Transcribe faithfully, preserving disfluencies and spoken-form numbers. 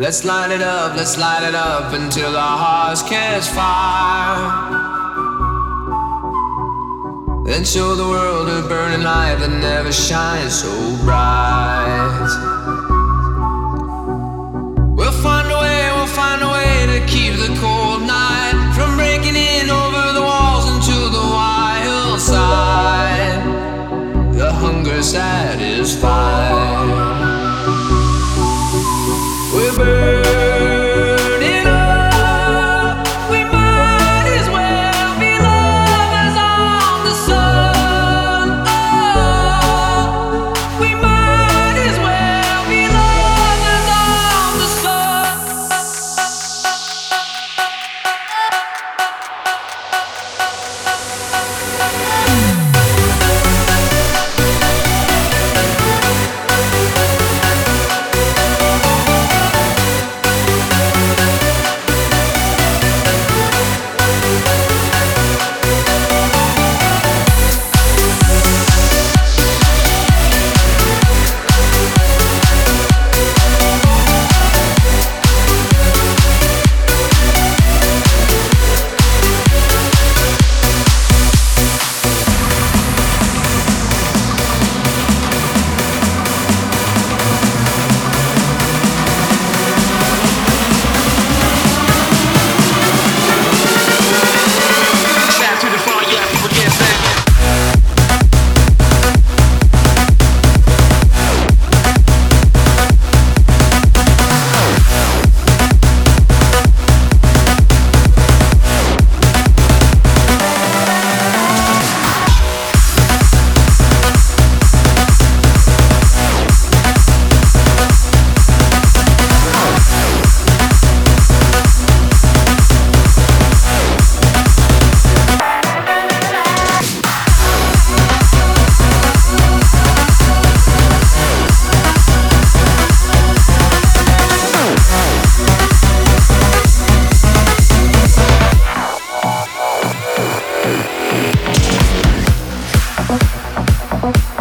Let's light it up, let's light it up until our hearts catch fire. Then show the world a burning light that never shines so bright. We'll find a way, we'll find a way to keep the cold night from breaking in over the walls into the wild side. The hunger satisfied. We're burning up. We might as well be lovers on the sun. Oh, we might as well be lovers on the Bye.